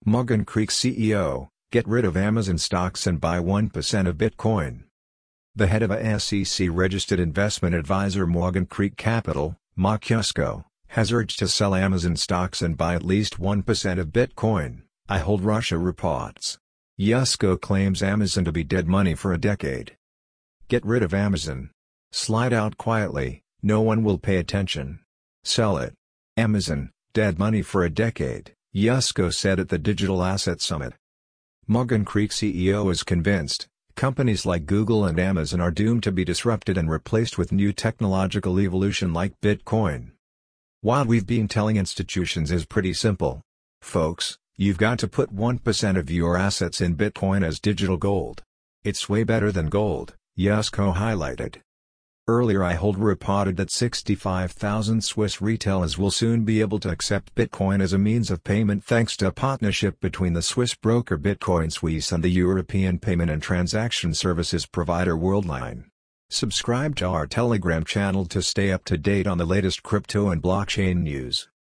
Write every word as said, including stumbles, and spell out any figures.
Morgan Creek C E O, get rid of Amazon stocks and buy one percent of Bitcoin. The head of a S E C-registered investment advisor Morgan Creek Capital, Mark Yusko, has urged to sell Amazon stocks and buy at least one percent of Bitcoin, I Hold Russia reports. Yusko claims Amazon to be dead money for a decade. Get rid of Amazon. Slide out quietly, no one will pay attention. Sell it. Amazon, dead money for a decade, Yusko said at the Digital Asset Summit. Morgan Creek C E O is convinced, companies like Google and Amazon are doomed to be disrupted and replaced with new technological evolution like Bitcoin. What we've been telling institutions is pretty simple. Folks, you've got to put one percent of your assets in Bitcoin as digital gold. It's way better than gold, Yusko highlighted. Earlier I Hold reported that sixty-five thousand Swiss retailers will soon be able to accept Bitcoin as a means of payment thanks to a partnership between the Swiss broker Bitcoin Suisse and the European payment and transaction services provider Worldline. Subscribe to our Telegram channel to stay up to date on the latest crypto and blockchain news.